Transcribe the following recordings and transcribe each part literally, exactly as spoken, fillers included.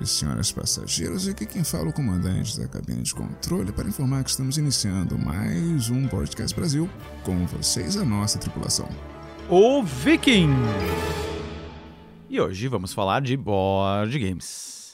senhoras e senhores passageiros, aqui quem fala é o comandante da cabine de controle para informar que estamos iniciando mais um Podcast Brasil, com vocês a nossa tripulação. O Viking! E hoje vamos falar de board games.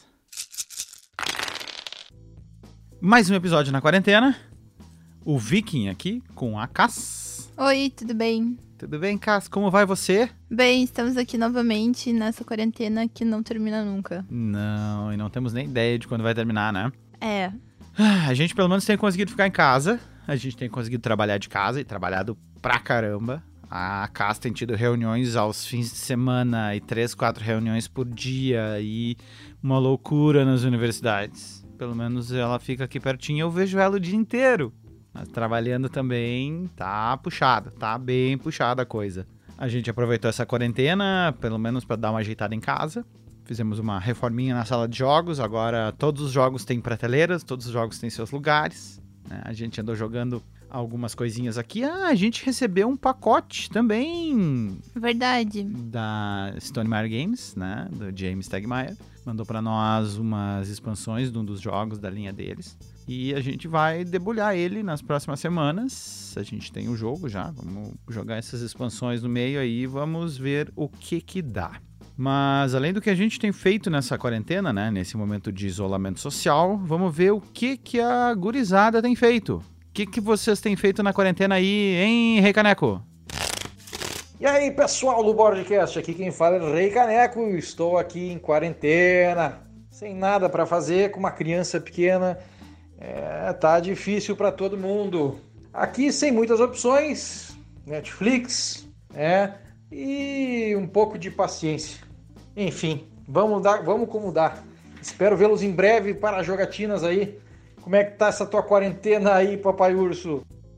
Mais um episódio na quarentena, o Viking aqui com a Cass. Oi, tudo bem? Tudo bem, Cass? Como vai você? Bem, estamos aqui novamente nessa quarentena que não termina nunca. Não, e não temos nem ideia de quando vai terminar, né? É. A gente pelo menos tem conseguido ficar em casa, a gente tem conseguido trabalhar de casa e trabalhado pra caramba. A Cass tem tido reuniões aos fins de semana e três, quatro reuniões por dia e uma loucura nas universidades. Pelo menos ela fica aqui pertinho e eu vejo ela o dia inteiro. Mas trabalhando também tá puxado, tá bem puxada a coisa. A gente aproveitou essa quarentena, pelo menos para dar uma ajeitada em casa. Fizemos uma reforminha na sala de jogos, agora todos os jogos têm prateleiras, todos os jogos têm seus lugares. Né? A gente andou jogando algumas coisinhas aqui. Ah, a gente recebeu um pacote também. Verdade. Da Stonemaier Games, né? Do James Tegmaier. Mandou para nós umas expansões de um dos jogos da linha deles. E a gente vai debulhar ele nas próximas semanas. A gente tem o jogo já. Vamos jogar essas expansões no meio aí e vamos ver o que que dá. Mas além do que a gente tem feito nessa quarentena, né? Nesse momento de isolamento social, vamos ver o que que a gurizada tem feito. O que que vocês têm feito na quarentena aí, hein, Rei Caneco? E aí, pessoal do Boardcast, aqui quem fala é o Rei Caneco. Estou aqui em quarentena, sem nada para fazer, com uma criança pequena. É, tá difícil para todo mundo. Aqui sem muitas opções, Netflix, é, e um pouco de paciência. Enfim, vamos dar, vamos como dá. Espero vê-los em breve para jogatinas aí. Como é que tá essa tua quarentena aí, Papai Urso?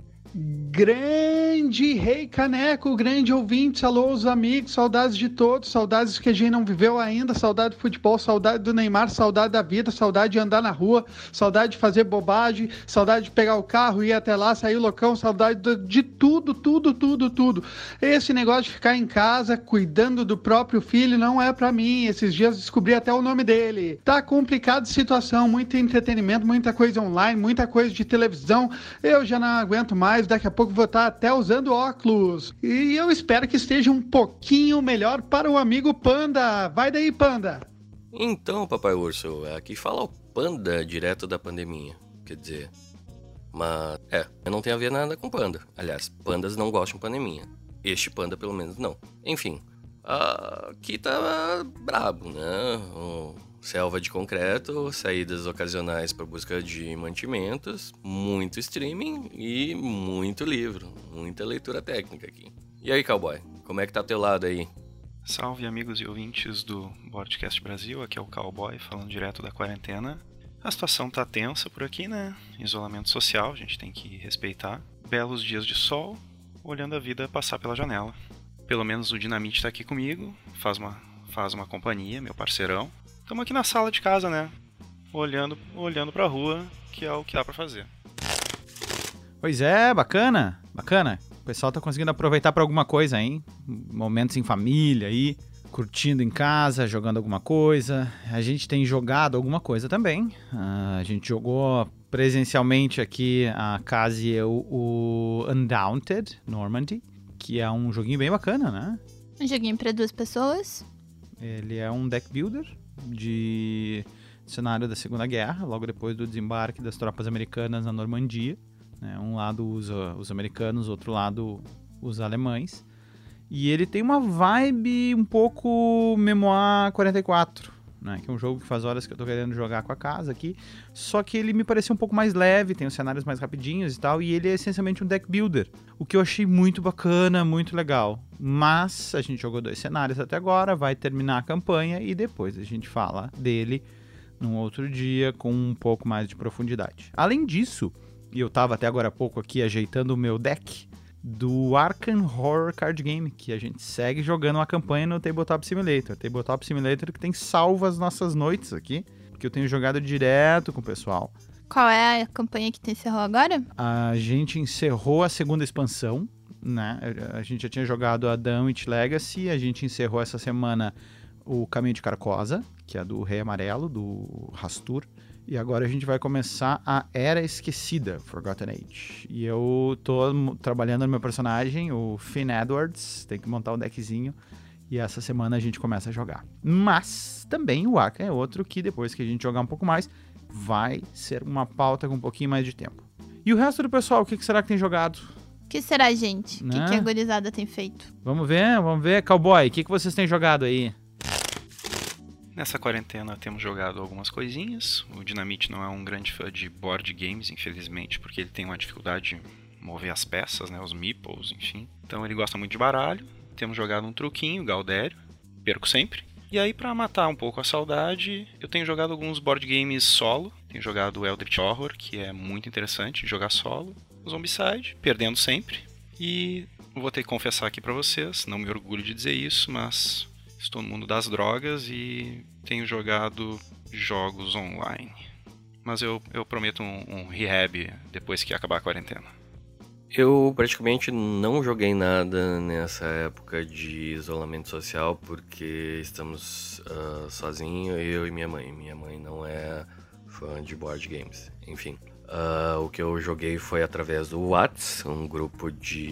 Grande Rei Caneco, grande ouvinte, alô os amigos, saudades de todos, saudades que a gente não viveu ainda, saudade do futebol, saudade do Neymar, saudade da vida, saudade de andar na rua, saudade de fazer bobagem, saudade de pegar o carro, ir até lá, sair loucão, saudade de tudo, tudo, tudo, tudo. Esse negócio de ficar em casa, cuidando do próprio filho, não é pra mim. Esses dias descobri até o nome dele. Tá complicada a situação, muito entretenimento, muita coisa online, muita coisa de televisão, eu já não aguento mais. Daqui a pouco vou estar até usando óculos. E eu espero que esteja um pouquinho melhor para o amigo Panda. Vai daí, Panda. Então, Papai Urso, aqui fala o Panda direto da pandemia. Quer dizer, mas é, não tem a ver nada com Panda. Aliás, pandas não gostam de pandemia. Este Panda, pelo menos, não. Enfim, aqui tá brabo, né? Um... Selva de concreto, saídas ocasionais para busca de mantimentos, muito streaming e muito livro, muita leitura técnica aqui. E aí, cowboy, como é que tá teu lado aí? Salve amigos e ouvintes do Boardcast Brasil, aqui é o Cowboy falando direto da quarentena. A situação tá tensa por aqui, né? Isolamento social, a gente tem que respeitar. Belos dias de sol, olhando a vida passar pela janela. Pelo menos o Dinamite tá aqui comigo, faz uma, faz uma companhia, meu parceirão. Estamos aqui na sala de casa, né? Olhando, olhando pra rua, que é o que dá pra fazer. Pois é, bacana, bacana. O pessoal tá conseguindo aproveitar pra alguma coisa, hein? Momentos em família aí, curtindo em casa, jogando alguma coisa. A gente tem jogado alguma coisa também. Uh, a gente jogou presencialmente aqui, a casa e eu, o Undaunted Normandy, que é um joguinho bem bacana, né? Um joguinho pra duas pessoas. Ele é um deck builder de cenário da Segunda Guerra, logo depois do desembarque das tropas americanas na Normandia. Né? Um lado usa os americanos, outro lado os alemães. E ele tem uma vibe um pouco Memoir quarenta e quatro, né? Que é um jogo que faz horas que eu tô querendo jogar com a casa aqui. Só que ele me pareceu um pouco mais leve, tem os cenários mais rapidinhos e tal, e ele é essencialmente um deck builder. O que eu achei muito bacana, muito legal. Mas a gente jogou dois cenários até agora, vai terminar a campanha e depois a gente fala dele num outro dia com um pouco mais de profundidade. Além disso, e eu tava até agora há pouco aqui ajeitando o meu deck do Arkham Horror Card Game, que a gente segue jogando uma campanha no Tabletop Simulator. Tabletop Simulator que tem salvo as nossas noites aqui, porque eu tenho jogado direto com o pessoal. Qual é a campanha que tu encerrou agora? A gente encerrou a segunda expansão, né? A gente já tinha jogado a Dunwich Legacy, a gente encerrou essa semana o Caminho de Carcosa, que é do Rei Amarelo, do Rastur. E agora a gente vai começar a Era Esquecida, Forgotten Age. E eu tô trabalhando no meu personagem, o Finn Edwards, tem que montar um deckzinho. E essa semana a gente começa a jogar. Mas também o Aka é outro que depois que a gente jogar um pouco mais, vai ser uma pauta com um pouquinho mais de tempo. E o resto do pessoal, o que será que tem jogado? O que será, gente? O Né? que, que a gurizada tem feito? Vamos ver, vamos ver. Cowboy, o que, que vocês têm jogado aí? Nessa quarentena temos jogado algumas coisinhas. O Dinamite não é um grande fã de board games, infelizmente, porque ele tem uma dificuldade de mover as peças, né, os meeples, enfim. Então ele gosta muito de baralho. Temos jogado um truquinho, Galdério, perco sempre. E aí, pra matar um pouco a saudade, eu tenho jogado alguns board games solo. Tenho jogado Eldritch Horror, que é muito interessante de jogar solo. Zombicide, perdendo sempre. E vou ter que confessar aqui pra vocês, não me orgulho de dizer isso, mas estou no mundo das drogas e tenho jogado jogos online. Mas eu, eu prometo um, um rehab depois que acabar a quarentena. Eu praticamente não joguei nada nessa época de isolamento social porque estamos uh, sozinhos, eu e minha mãe. Minha mãe não é fã de board games, enfim. Uh, o que eu joguei foi através do Whats, um grupo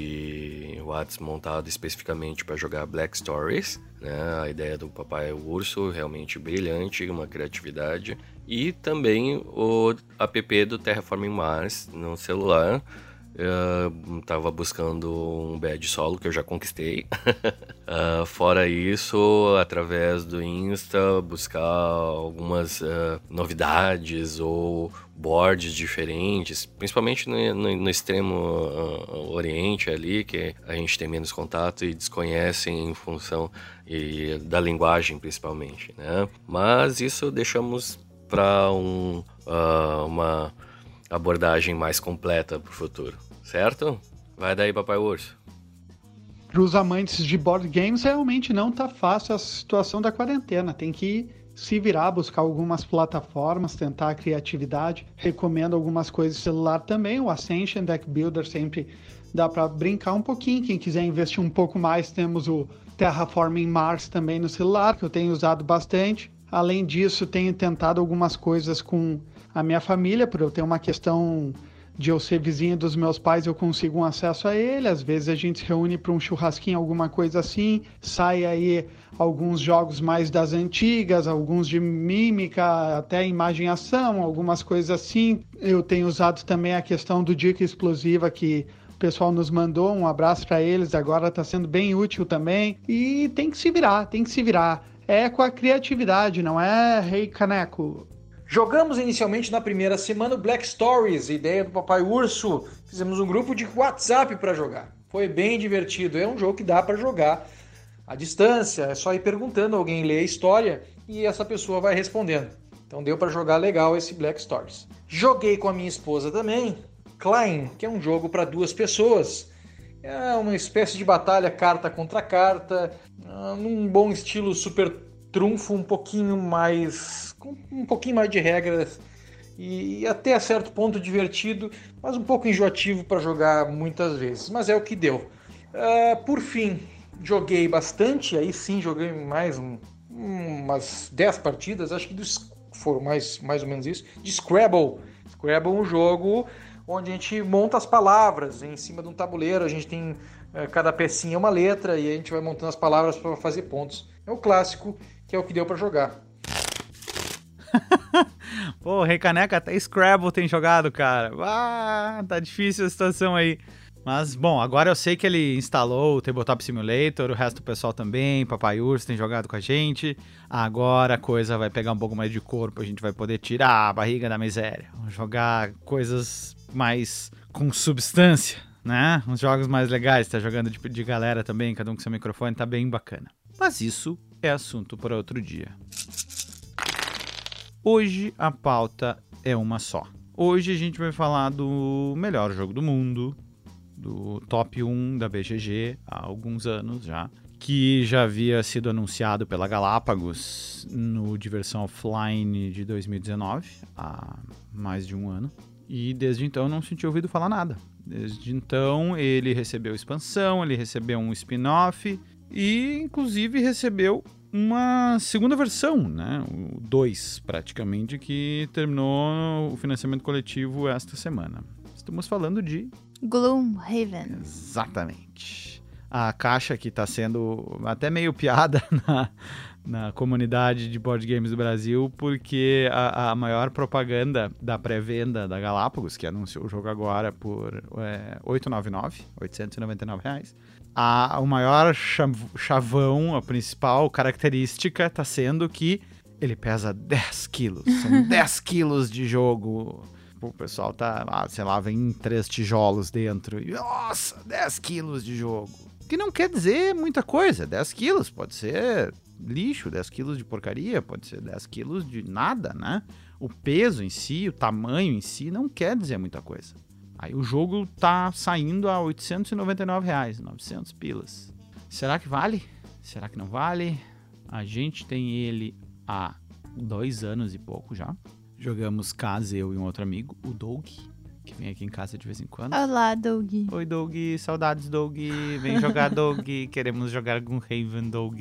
de Whats montado especificamente para jogar Black Stories, né? A ideia do Papai Urso realmente brilhante, uma criatividade. E também o app do Terraforming Mars no celular. Eu tava buscando um badge solo que eu já conquistei. uh, fora isso, através do Insta, buscar algumas uh, novidades ou boards diferentes, principalmente no, no, no extremo uh, oriente ali, que a gente tem menos contato e desconhecem em função e, da linguagem principalmente, né? Mas isso deixamos para um, uh, uma abordagem mais completa para o futuro, certo? Vai daí, Papai Urso. Para os amantes de board games, realmente não tá fácil a situação da quarentena. Tem que se virar, buscar algumas plataformas, tentar a criatividade. Recomendo algumas coisas de celular também. O Ascension Deck Builder sempre dá para brincar um pouquinho. Quem quiser investir um pouco mais, temos o Terraforming Mars também no celular, que eu tenho usado bastante. Além disso, tenho tentado algumas coisas com a minha família, por eu ter uma questão de eu ser vizinho dos meus pais, eu consigo um acesso a ele. Às vezes a gente se reúne para um churrasquinho, alguma coisa assim. Sai aí alguns jogos mais das antigas, alguns de mímica, até imagem e ação, algumas coisas assim. Eu tenho usado também a questão do Dica Explosiva, que o pessoal nos mandou. Um abraço para eles, agora está sendo bem útil também. E tem que se virar, tem que se virar. É com a criatividade, não é, Rei Caneco? Jogamos inicialmente na primeira semana o Black Stories, ideia do Papai Urso. Fizemos um grupo de WhatsApp para jogar. Foi bem divertido. É um jogo que dá para jogar à distância. É só ir perguntando, alguém lê a história e essa pessoa vai respondendo. Então deu para jogar legal esse Black Stories. Joguei com a minha esposa também, Klein, que é um jogo para duas pessoas. É uma espécie de batalha carta contra carta, num bom estilo super trunfo, um pouquinho mais, com um pouquinho mais de regras e até a certo ponto divertido, mas um pouco enjoativo para jogar muitas vezes, mas é o que deu. Uh, por fim, joguei bastante, aí sim joguei mais um, umas dez partidas, acho que foram mais, mais ou menos isso, de Scrabble. Scrabble é um jogo onde a gente monta as palavras em cima de um tabuleiro, a gente tem uh, cada pecinha uma letra e a gente vai montando as palavras para fazer pontos. É o clássico, que é o que deu pra jogar. Pô, Rei Caneca, até Scrabble tem jogado, cara. Ah, tá difícil a situação aí. Mas, bom, agora eu sei que ele instalou o Tabletop Simulator, o resto do pessoal também, Papai Urso tem jogado com a gente. Agora a coisa vai pegar um pouco mais de corpo, a gente vai poder tirar a barriga da miséria. Vamos jogar coisas mais com substância, né? Uns jogos mais legais, tá jogando de, de galera também, cada um com seu microfone, tá bem bacana. Mas isso é assunto para outro dia. Hoje a pauta é uma só. Hoje a gente vai falar do melhor jogo do mundo, do top um da B G G há alguns anos já, que já havia sido anunciado pela Galápagos no Diversão Offline de dois mil e dezenove, há mais de um ano. E desde então não senti ouvido falar nada. Desde então ele recebeu expansão, ele recebeu um spin-off e inclusive recebeu uma segunda versão, né? O dois, praticamente, que terminou o financiamento coletivo esta semana. Estamos falando de... Gloomhaven. Exatamente. A caixa que está sendo até meio piada na, na comunidade de board games do Brasil, porque a, a maior propaganda da pré-venda da Galápagos, que anunciou o jogo agora por é, oitocentos e noventa e nove reais, a, o maior chavão, a principal característica está sendo que ele pesa dez quilos. São dez quilos de jogo. O pessoal tá, ah, sei lá, vem três tijolos dentro. E, nossa, dez quilos de jogo. Que não quer dizer muita coisa. dez quilos pode ser lixo, dez quilos de porcaria, pode ser dez quilos de nada, né? O peso em si, o tamanho em si, não quer dizer muita coisa. Aí o jogo tá saindo a oitocentos e noventa e nove reais, novecentos pilas. Será que vale? Será que não vale? A gente tem ele há dois anos e pouco já. Jogamos casa, eu e um outro amigo, o Doug, que vem aqui em casa de vez em quando. Olá, Doug. Oi, Doug. Saudades, Doug. Vem jogar, Doug. Queremos jogar Gloomhaven, Doug.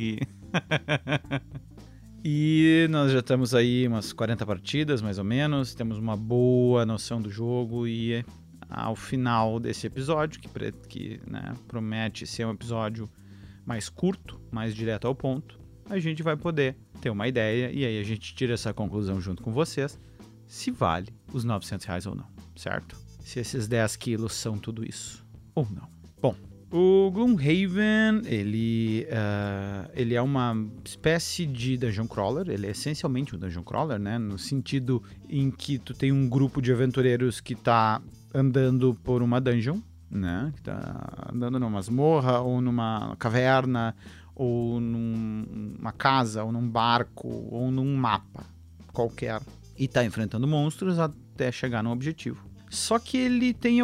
E nós já estamos aí umas quarenta partidas, mais ou menos. Temos uma boa noção do jogo e ao final desse episódio, que, que né, promete ser um episódio mais curto, mais direto ao ponto, a gente vai poder ter uma ideia e aí a gente tira essa conclusão junto com vocês, se vale os novecentos reais ou não, certo? Se esses dez quilos são tudo isso ou não. Bom, o Gloomhaven, ele, uh, ele é uma espécie de dungeon crawler, ele é essencialmente um dungeon crawler, né? No sentido em que tu tem um grupo de aventureiros que tá andando por uma dungeon, né? Que tá andando numa masmorra ou numa caverna ou numa casa ou num barco ou num mapa qualquer e tá enfrentando monstros até chegar no objetivo. Só que ele tem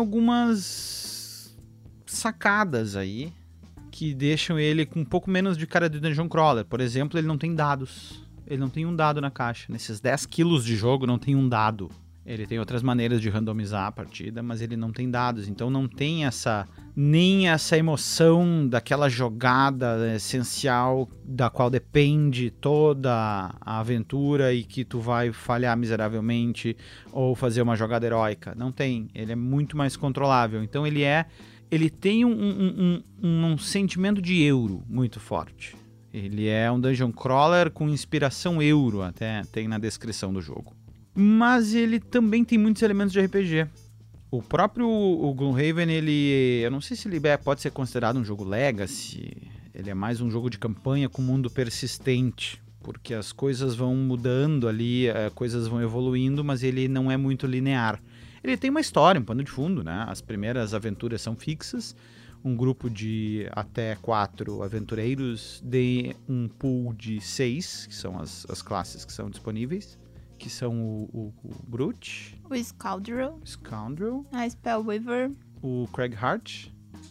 algumas sacadas aí que deixam ele com um pouco menos de cara de dungeon crawler. Por exemplo, ele não tem dados. Ele não tem um dado na caixa. Nesses dez quilos de jogo não tem um dado. Ele tem outras maneiras de randomizar a partida, mas ele não tem dados. Então não tem essa nem essa emoção daquela jogada essencial da qual depende toda a aventura e que tu vai falhar miseravelmente ou fazer uma jogada heróica. Não tem. Ele é muito mais controlável. Então ele é... Ele tem um, um, um, um sentimento de euro muito forte. Ele é um dungeon crawler com inspiração euro, até tem na descrição do jogo. Mas ele também tem muitos elementos de R P G. O próprio o Gloomhaven, ele... Eu não sei se ele pode ser considerado um jogo legacy. Ele é mais um jogo de campanha com mundo persistente. Porque as coisas vão mudando ali, coisas vão evoluindo, mas ele não é muito linear. Ele tem uma história, um pano de fundo, né? As primeiras aventuras são fixas. Um grupo de até quatro aventureiros de um pool de seis, que são as, as classes que são disponíveis. Que são o, o, o Brute, o Scoundrel, Scoundrel, a Spellweaver, o Craig Hart,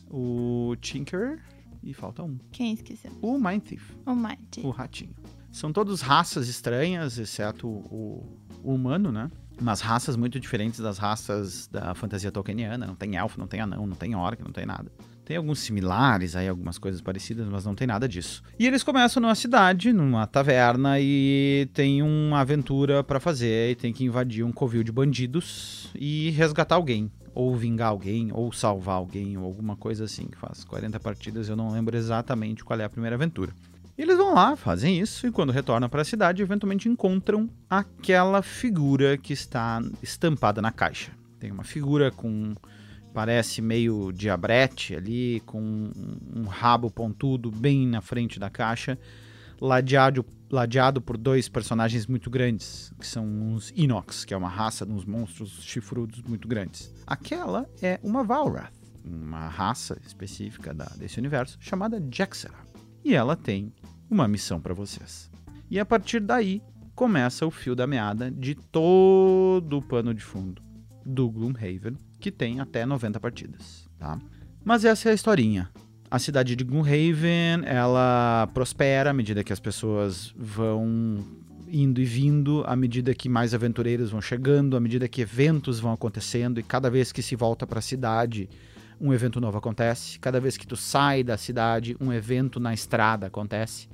o Tinkerer e falta um. Quem esqueceu? O Mind Thief. O Mind Thief. O ratinho. São todos raças estranhas, exceto o, o humano, né? Umas raças muito diferentes das raças da fantasia tolkieniana. Não tem elfo, não tem anão, não tem orc, não tem nada. Tem alguns similares aí, algumas coisas parecidas, mas não tem nada disso. E eles começam numa cidade, numa taverna, e tem uma aventura pra fazer, e tem que invadir um covil de bandidos e resgatar alguém, ou vingar alguém, ou salvar alguém, ou alguma coisa assim, que faz quarenta partidas, eu não lembro exatamente qual é a primeira aventura. E eles vão lá, fazem isso, e quando retornam para a cidade, eventualmente encontram aquela figura que está estampada na caixa. Tem uma figura com... parece meio diabrete ali, com um rabo pontudo bem na frente da caixa, ladeado, ladeado por dois personagens muito grandes, que são uns Inox, que é uma raça de uns monstros chifrudos muito grandes. Aquela é uma Valrath, uma raça específica da, desse universo, chamada Jaxera. E ela tem uma missão para vocês. E a partir daí, começa o fio da meada de todo o pano de fundo do Gloomhaven, que tem até noventa partidas, tá? Mas essa é a historinha. A cidade de Gloomhaven, ela prospera à medida que as pessoas vão indo e vindo, à medida que mais aventureiros vão chegando, à medida que eventos vão acontecendo, e cada vez que se volta para a cidade, um evento novo acontece. Cada vez que tu sai da cidade, um evento na estrada acontece.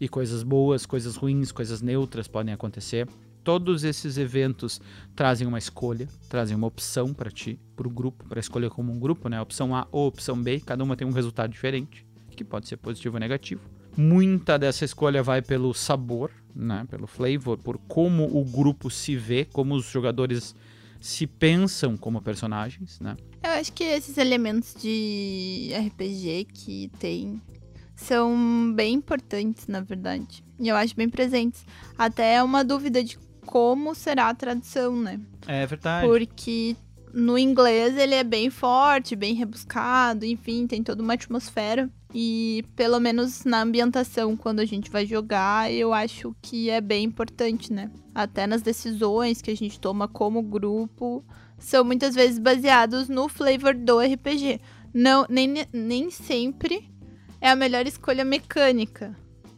E coisas boas, coisas ruins, coisas neutras podem acontecer. Todos esses eventos trazem uma escolha, trazem uma opção para ti, para o grupo, para escolher como um grupo, né? Opção A ou opção B, cada uma tem um resultado diferente, que pode ser positivo ou negativo. Muita dessa escolha vai pelo sabor, né? Pelo flavor, por como o grupo se vê, como os jogadores se pensam como personagens, né? Eu acho que esses elementos de R P G que tem são bem importantes, na verdade. E eu acho bem presentes. Até é uma dúvida de como será a tradução, né? É verdade. Porque no inglês ele é bem forte, bem rebuscado, enfim, tem toda uma atmosfera. E pelo menos na ambientação, quando a gente vai jogar, eu acho que é bem importante, né? Até nas decisões que a gente toma como grupo, são muitas vezes baseados no flavor do R P G. Não, nem, nem sempre é a melhor escolha mecânica.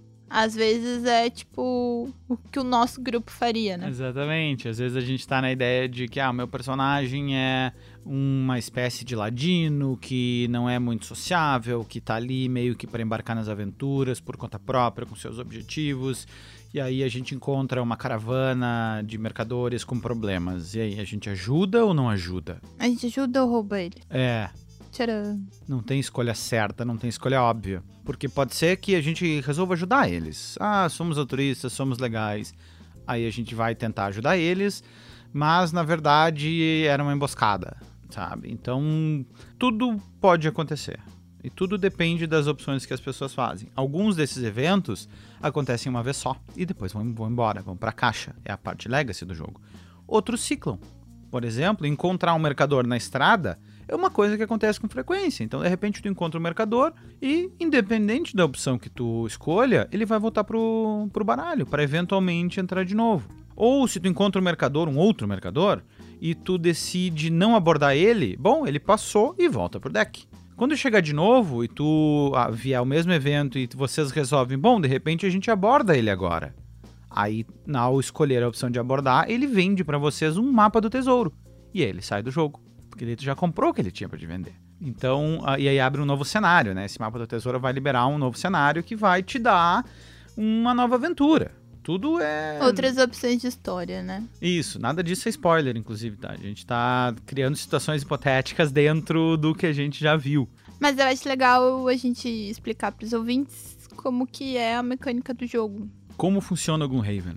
Às vezes é, tipo, o que o nosso grupo faria, né? Exatamente. Às vezes a gente tá na ideia de que, ah, o meu personagem é uma espécie de ladino, que não é muito sociável, que tá ali meio que para embarcar nas aventuras por conta própria, com seus objetivos. E aí a gente encontra uma caravana de mercadores com problemas. E aí, a gente ajuda ou não ajuda? A gente ajuda ou rouba ele? É... Tcharam. Não tem escolha certa, não tem escolha óbvia. Porque pode ser que a gente resolva ajudar eles. Ah, somos altruístas, somos legais. Aí a gente vai tentar ajudar eles, mas na verdade era uma emboscada, sabe? Então, tudo pode acontecer. E tudo depende das opções que as pessoas fazem. Alguns desses eventos acontecem uma vez só e depois vão, vão embora, vão pra caixa. É a parte legacy do jogo. Outros ciclam. Por exemplo, encontrar um mercador na estrada é uma coisa que acontece com frequência. Então, de repente, tu encontra um mercador e, independente da opção que tu escolha, ele vai voltar pro, pro baralho, para eventualmente entrar de novo. Ou, se tu encontra um mercador, um outro mercador, e tu decide não abordar ele, bom, ele passou e volta pro deck. Quando chegar de novo e tu ah, vier ao mesmo evento e vocês resolvem, bom, de repente a gente aborda ele agora. Aí, ao escolher a opção de abordar, ele vende para vocês um mapa do tesouro. E aí ele sai do jogo. Porque ele já comprou o que ele tinha para te vender. Então, uh, e aí abre um novo cenário, né? Esse mapa do tesouro vai liberar um novo cenário que vai te dar uma nova aventura. Tudo é... Outras opções de história, né? Isso, nada disso é spoiler, inclusive, tá? A gente tá criando situações hipotéticas dentro do que a gente já viu. Mas eu acho legal a gente explicar pros ouvintes como que é a mecânica do jogo. Como funciona o Gloomhaven?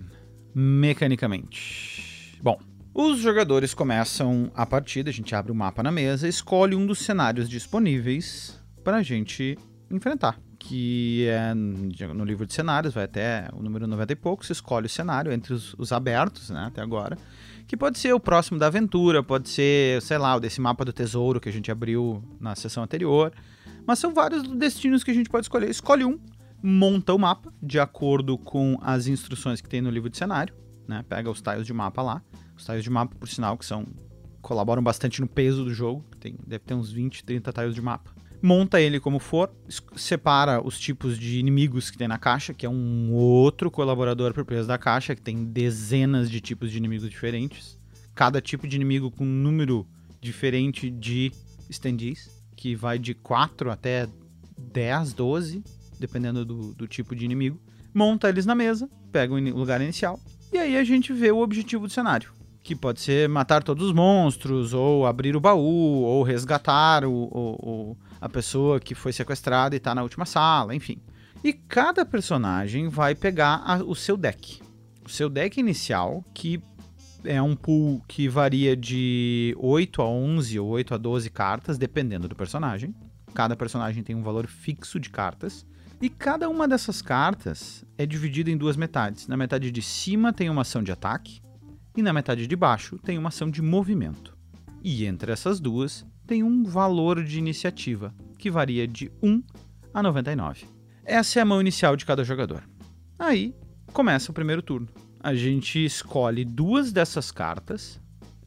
Mecanicamente. Bom, os jogadores começam a partida, a gente abre o mapa na mesa, escolhe um dos cenários disponíveis pra gente enfrentar. Que é no livro de cenários, vai até o número noventa e poucos, escolhe o cenário entre os, os abertos, né, até agora. Que pode ser o próximo da aventura, pode ser, sei lá, o desse mapa do tesouro que a gente abriu na sessão anterior. Mas são vários destinos que a gente pode escolher. Escolhe um, monta o mapa de acordo com as instruções que tem no livro de cenário, né, pega os tiles de mapa lá. Os tiles de mapa, por sinal, que são colaboram bastante no peso do jogo. Tem, deve ter uns vinte, trinta tiles de mapa. Monta ele como for, separa os tipos de inimigos que tem na caixa, que é um outro colaborador por peso da caixa, que tem dezenas de tipos de inimigos diferentes. Cada tipo de inimigo com um número diferente de standees, que vai de quatro até dez, doze, dependendo do, do tipo de inimigo. Monta eles na mesa, pega o lugar inicial, e aí a gente vê o objetivo do cenário. Que pode ser matar todos os monstros, ou abrir o baú, ou resgatar o, o, o, a pessoa que foi sequestrada e está na última sala, enfim. E cada personagem vai pegar a, o seu deck. O seu deck inicial, que é um pool que varia de oito a onze ou oito a doze cartas, dependendo do personagem. Cada personagem tem um valor fixo de cartas. E cada uma dessas cartas é dividida em duas metades. Na metade de cima tem uma ação de ataque, e na metade de baixo tem uma ação de movimento. E entre essas duas tem um valor de iniciativa, que varia de um a noventa e nove. Essa é a mão inicial de cada jogador. Aí começa o primeiro turno. A gente escolhe duas dessas cartas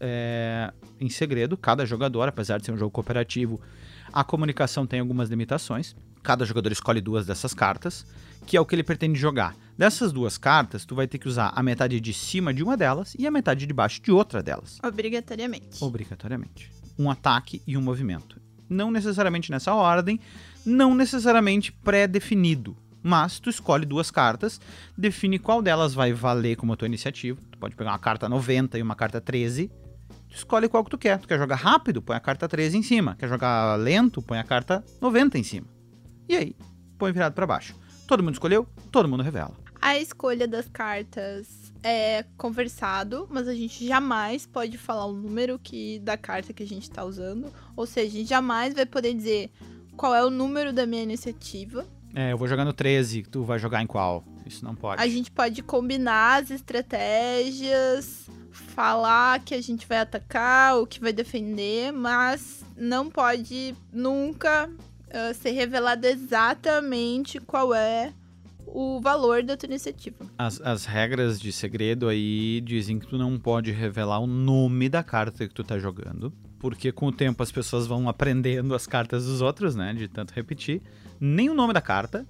é, em segredo, cada jogador, apesar de ser um jogo cooperativo, a comunicação tem algumas limitações. Cada jogador escolhe duas dessas cartas, que é o que ele pretende jogar. Dessas duas cartas, tu vai ter que usar a metade de cima de uma delas e a metade de baixo de outra delas. Obrigatoriamente. Obrigatoriamente. Um ataque e um movimento. Não necessariamente nessa ordem, não necessariamente pré-definido. Mas tu escolhe duas cartas, define qual delas vai valer como a tua iniciativa. Tu pode pegar uma carta noventa e uma carta treze. Tu escolhe qual que tu quer. Tu quer jogar rápido? Põe a carta treze em cima. Quer jogar lento? Põe a carta noventa em cima. E aí, põe virado pra baixo. Todo mundo escolheu? Todo mundo revela. A escolha das cartas é conversado, mas a gente jamais pode falar o número que, da carta que a gente tá usando. Ou seja, a gente jamais vai poder dizer qual é o número da minha iniciativa. É, eu vou jogar no treze, tu vai jogar em qual? Isso não pode. A gente pode combinar as estratégias, falar que a gente vai atacar ou que vai defender, mas não pode nunca uh, ser revelado exatamente qual é o valor da tua iniciativa. As, as regras de segredo aí dizem que tu não pode revelar o nome da carta que tu tá jogando, porque com o tempo as pessoas vão aprendendo as cartas dos outros, né, de tanto repetir. Nem o nome da carta,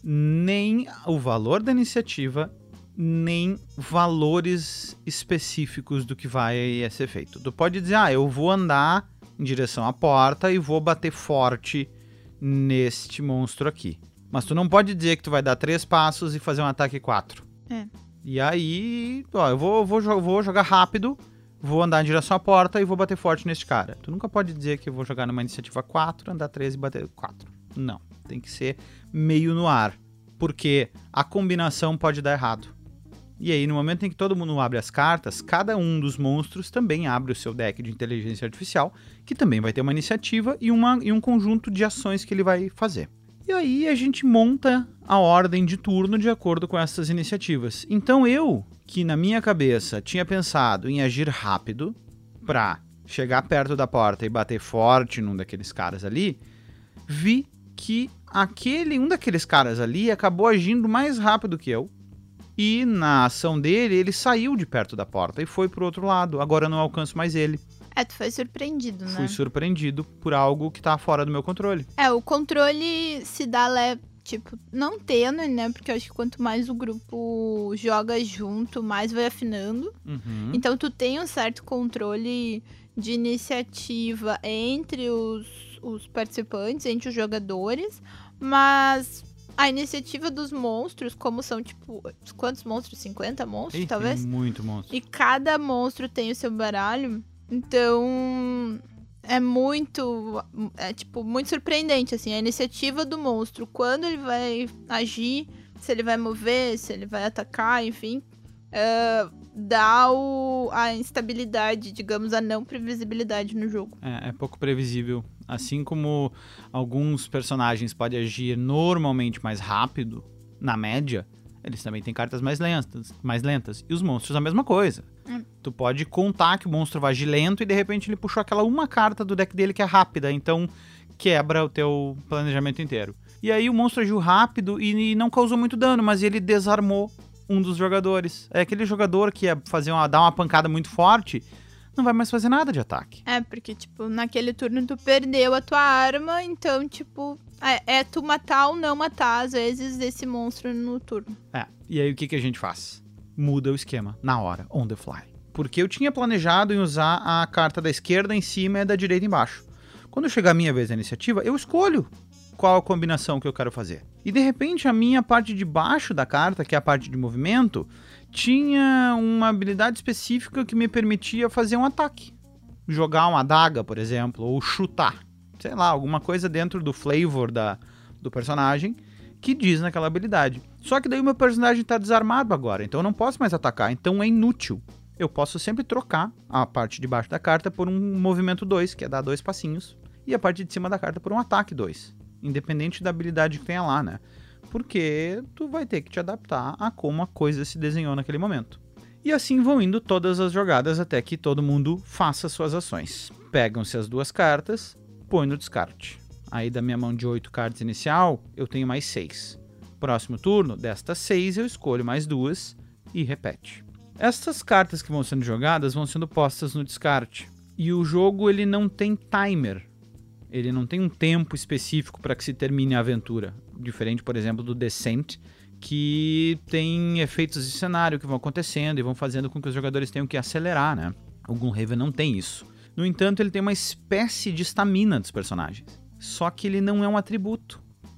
nem o valor da iniciativa, nem valores específicos do que vai ser feito. Tu pode dizer, ah, eu vou andar em direção à porta e vou bater forte neste monstro aqui. Mas tu não pode dizer que tu vai dar três passos e fazer um ataque quatro. É. E aí, ó, eu vou, vou, vou jogar rápido, vou andar em direção à porta e vou bater forte neste cara. Tu nunca pode dizer que eu vou jogar numa iniciativa quatro, andar três e bater quatro. Não, tem que ser meio no ar, porque a combinação pode dar errado. E aí, no momento em que todo mundo abre as cartas, cada um dos monstros também abre o seu deck de inteligência artificial, que também vai ter uma iniciativa e, uma, e um conjunto de ações que ele vai fazer. E aí a gente monta a ordem de turno de acordo com essas iniciativas. Então eu, que na minha cabeça tinha pensado em agir rápido para chegar perto da porta e bater forte num daqueles caras ali, vi que aquele, um daqueles caras ali acabou agindo mais rápido que eu. E na ação dele, ele saiu de perto da porta e foi pro outro lado. Agora eu não alcanço mais ele. É, tu foi surpreendido, né? Fui surpreendido por algo que tá fora do meu controle. É, o controle se dá, le... tipo, não tênue, né? Porque eu acho que quanto mais o grupo joga junto, mais vai afinando. Uhum. Então tu tem um certo controle de iniciativa entre os, os participantes, entre os jogadores, mas a iniciativa dos monstros, como são, tipo, quantos monstros? cinquenta monstros, Ih, talvez? tem muito monstro. E cada monstro tem o seu baralho, então é muito, é tipo, muito surpreendente, assim, a iniciativa do monstro, quando ele vai agir, se ele vai mover, se ele vai atacar, enfim, uh, dá o, a instabilidade, digamos, a não previsibilidade no jogo. É, é pouco previsível. Assim como alguns personagens podem agir normalmente mais rápido, na média, eles também têm cartas mais lentas, mais lentas. E os monstros a mesma coisa. Hum. Tu pode contar que o monstro vai agir lento e de repente ele puxou aquela uma carta do deck dele que é rápida, então quebra o teu planejamento inteiro. E aí o monstro agiu rápido e, e não causou muito dano, mas ele desarmou um dos jogadores. É aquele jogador que ia fazer uma, dar uma pancada muito forte, não vai mais fazer nada de ataque. É, porque, tipo, naquele turno tu perdeu a tua arma, então, tipo, é, é tu matar ou não matar, às vezes, esse monstro no turno. É, e aí o que, que a gente faz? Muda o esquema, na hora, on the fly. Porque eu tinha planejado em usar a carta da esquerda em cima e da direita embaixo. Quando chegar a minha vez da iniciativa, eu escolho qual a combinação que eu quero fazer. E de repente a minha parte de baixo da carta, que é a parte de movimento, tinha uma habilidade específica que me permitia fazer um ataque. Jogar uma adaga, por exemplo, ou chutar. Sei lá, alguma coisa dentro do flavor da, do personagem que diz naquela habilidade. Só que daí o meu personagem está desarmado agora, então eu não posso mais atacar, então é inútil. Eu posso sempre trocar a parte de baixo da carta por um movimento dois, que é dar dois passinhos, e a parte de cima da carta por um ataque dois. Independente da habilidade que tenha lá, né? Porque tu vai ter que te adaptar a como a coisa se desenhou naquele momento. E assim vão indo todas as jogadas até que todo mundo faça suas ações. Pegam-se as duas cartas, põe no descarte. Aí da minha mão de oito cartas inicial, eu tenho mais seis. Próximo turno, destas seis eu escolho mais duas e repete. Essas cartas que vão sendo jogadas vão sendo postas no descarte. E o jogo ele não tem timer. Ele não tem um tempo específico para que se termine a aventura. Diferente, por exemplo, do Descent, que tem efeitos de cenário que vão acontecendo e vão fazendo com que os jogadores tenham que acelerar, né? O Gloomhaven não tem isso. No entanto, ele tem uma espécie de estamina dos personagens. Só que ele não é um atributo.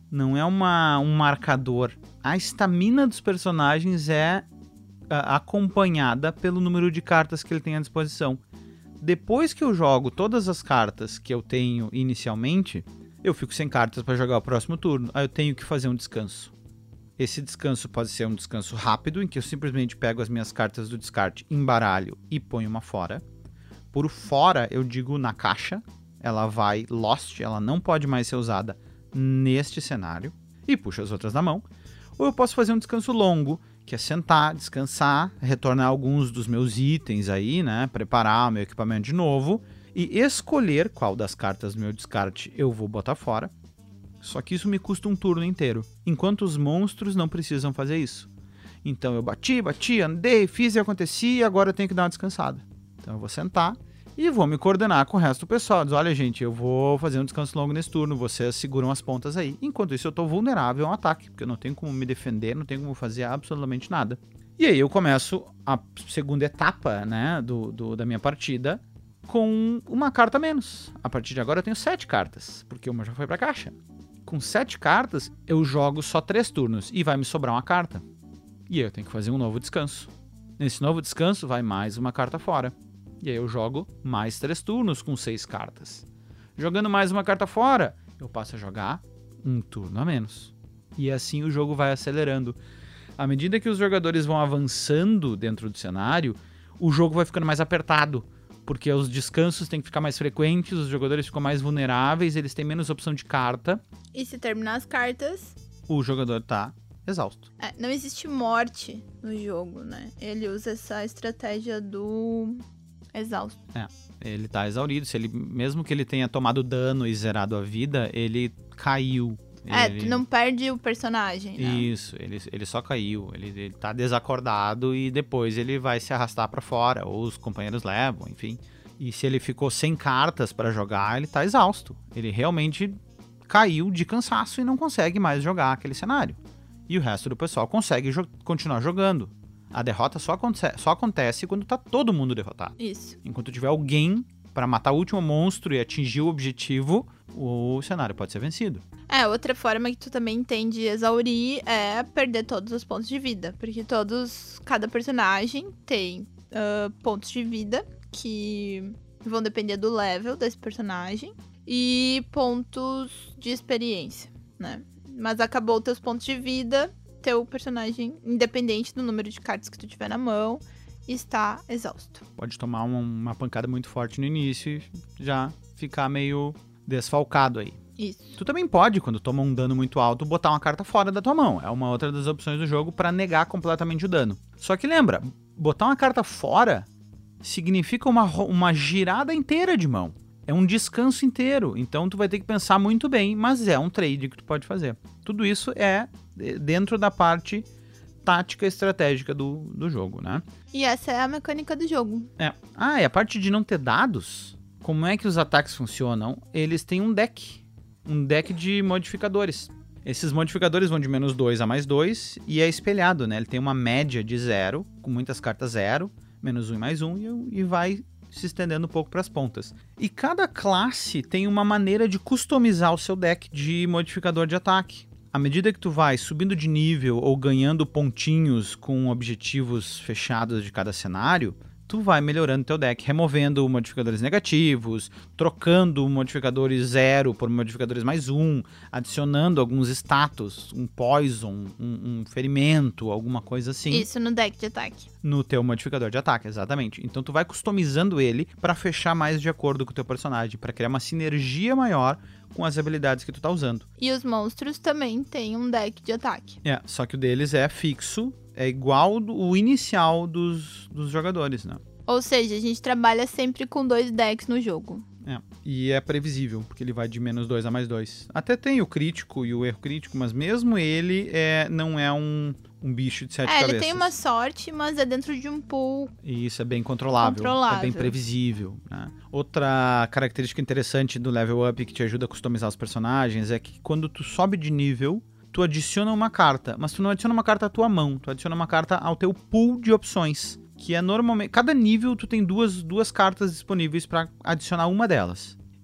não é uma, um marcador. A estamina dos personagens é a, acompanhada pelo número de cartas que ele tem à disposição. Depois que eu jogo todas as cartas que eu tenho inicialmente, eu fico sem cartas para jogar o próximo turno. Aí eu tenho que fazer um descanso. Esse descanso pode ser um descanso rápido, em que eu simplesmente pego as minhas cartas do descarte, embaralho e ponho uma fora. Por fora, eu digo na caixa, ela vai lost, ela não pode mais ser usada neste cenário, e puxo as outras na mão. Ou eu posso fazer um descanso longo, que é sentar, descansar, retornar alguns dos meus itens aí, né, preparar o meu equipamento de novo, e escolher qual das cartas do meu descarte eu vou botar fora. Só que isso me custa um turno inteiro, enquanto os monstros não precisam fazer isso. Então eu bati, bati, andei, fiz e aconteci, e agora eu tenho que dar uma descansada. Então eu vou sentar e vou me coordenar com o resto do pessoal. Diz, olha gente, eu vou fazer um descanso longo nesse turno, vocês seguram as pontas aí. Enquanto isso eu tô vulnerável a um ataque, porque eu não tenho como me defender, não tenho como fazer absolutamente nada. E aí eu começo a segunda etapa, né, do, do, da minha partida com uma carta a menos. A partir de agora eu tenho sete cartas, porque uma já foi pra caixa. Com sete cartas, eu jogo só três turnos e vai me sobrar uma carta. E aí eu tenho que fazer um novo descanso. Nesse novo descanso vai mais uma carta fora. E aí eu jogo mais três turnos com seis cartas. Jogando mais uma carta fora, eu passo a jogar um turno a menos. E assim o jogo vai acelerando. À medida que os jogadores vão avançando dentro do cenário, o jogo vai ficando mais apertado. Porque os descansos têm que ficar mais frequentes, os jogadores ficam mais vulneráveis, eles têm menos opção de carta. E se terminar as cartas, o jogador tá exausto. É, não existe morte no jogo, né? Ele usa essa estratégia do exausto. É, ele tá exaurido. Se ele, mesmo que ele tenha tomado dano e zerado a vida, ele caiu. É, ele... tu não perde o personagem, né? Isso, ele, ele só caiu. Ele, ele tá desacordado e depois ele vai se arrastar pra fora, ou os companheiros levam, enfim. E se ele ficou sem cartas pra jogar, ele tá exausto. Ele realmente caiu de cansaço e não consegue mais jogar aquele cenário. E o resto do pessoal consegue jo- continuar jogando. A derrota só, aconte- só acontece quando tá todo mundo derrotado. Isso. Enquanto tiver alguém pra matar o último monstro e atingir o objetivo, o cenário pode ser vencido. É, outra forma que tu também tem de exaurir é perder todos os pontos de vida. Porque todos, cada personagem tem uh, pontos de vida que vão depender do level desse personagem. E pontos de experiência, né? Mas acabou teus pontos de vida, teu personagem, independente do número de cartas que tu tiver na mão, está exausto. Pode tomar uma, uma pancada muito forte no início e já ficar meio desfalcado aí. Isso. Tu também pode, quando toma um dano muito alto, botar uma carta fora da tua mão. É uma outra das opções do jogo para negar completamente o dano. Só que lembra, botar uma carta fora significa uma, uma girada inteira de mão. É um descanso inteiro. Então tu vai ter que pensar muito bem, mas é um trade que tu pode fazer. Tudo isso é dentro da parte tática estratégica do, do jogo, né? E essa é a mecânica do jogo. É. Ah, e a parte de não ter dados, como é que os ataques funcionam? Eles têm um deck. Um deck de modificadores. Esses modificadores vão de menos dois a mais dois e é espelhado, né? Ele tem uma média de zero, com muitas cartas zero, menos um e mais um, e, e vai se estendendo um pouco para as pontas. E cada classe tem uma maneira de customizar o seu deck de modificador de ataque. À medida que tu vai subindo de nível ou ganhando pontinhos com objetivos fechados de cada cenário, tu vai melhorando teu deck, removendo modificadores negativos, trocando modificadores zero por modificadores mais um, adicionando alguns status, um poison, um, um ferimento, alguma coisa assim. Isso no deck de ataque. No teu modificador de ataque, exatamente. Então tu vai customizando ele para fechar mais de acordo com o teu personagem, para criar uma sinergia maior com as habilidades que tu tá usando. E os monstros também têm um deck de ataque. É, só que o deles é fixo, é igual o inicial dos, dos jogadores, né? Ou seja, a gente trabalha sempre com dois decks no jogo. É, e é previsível, porque ele vai de menos dois a mais dois. Até tem o crítico e o erro crítico, mas mesmo ele é, não é um, um bicho de sete é, cabeças. Ele tem uma sorte, mas é dentro de um pool. E isso é bem controlável, controlável. É bem previsível, né? Outra característica interessante do level up que te ajuda a customizar os personagens é que quando tu sobe de nível, tu adiciona uma carta, mas tu não adiciona uma carta à tua mão, tu adiciona uma carta ao teu pool de opções, que é normalmente... Cada nível tu tem duas, duas cartas disponíveis para adicionar uma delas.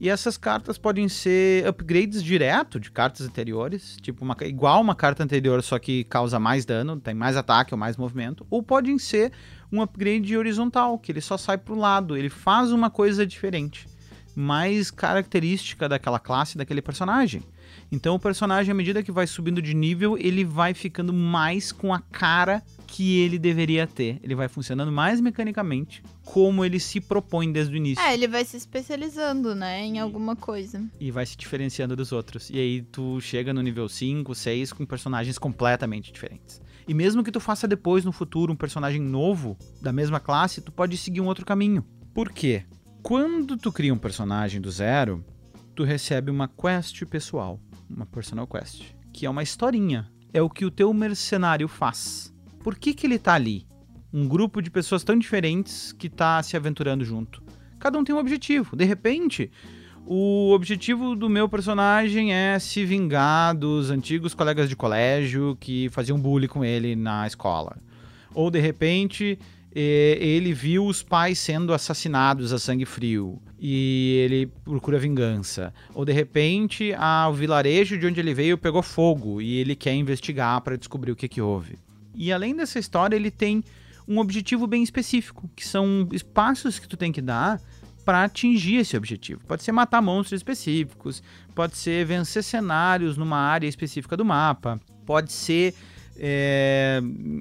E essas cartas podem ser upgrades direto de cartas anteriores, tipo uma, igual uma carta anterior, só que causa mais dano, tem mais ataque ou mais movimento. Ou podem ser um upgrade horizontal, que ele só sai pro lado, ele faz uma coisa diferente, mais característica daquela classe, daquele personagem. Então o personagem, à medida que vai subindo de nível, ele vai ficando mais com a cara que ele deveria ter. Ele vai funcionando mais mecanicamente, como ele se propõe desde o início. É, ele vai se especializando, né, em alguma coisa. E vai se diferenciando dos outros. E aí tu chega no nível cinco, seis com personagens completamente diferentes. E mesmo que tu faça depois, no futuro, um personagem novo da mesma classe, tu pode seguir um outro caminho. Por quê? Quando tu cria um personagem do zero, tu recebe uma quest pessoal, uma personal quest, que é uma historinha. É o que o teu mercenário faz. Por que que ele tá ali? Um grupo de pessoas tão diferentes que tá se aventurando junto. Cada um tem um objetivo. De repente, o objetivo do meu personagem é se vingar dos antigos colegas de colégio que faziam bullying com ele na escola. Ou, de repente, ele viu os pais sendo assassinados a sangue frio e ele procura vingança. Ou, de repente, a, o vilarejo de onde ele veio pegou fogo e ele quer investigar para descobrir o que que houve. E além dessa história, ele tem um objetivo bem específico, que são espaços que tu tem que dar para atingir esse objetivo. Pode ser matar monstros específicos, pode ser vencer cenários numa área específica do mapa, pode ser é,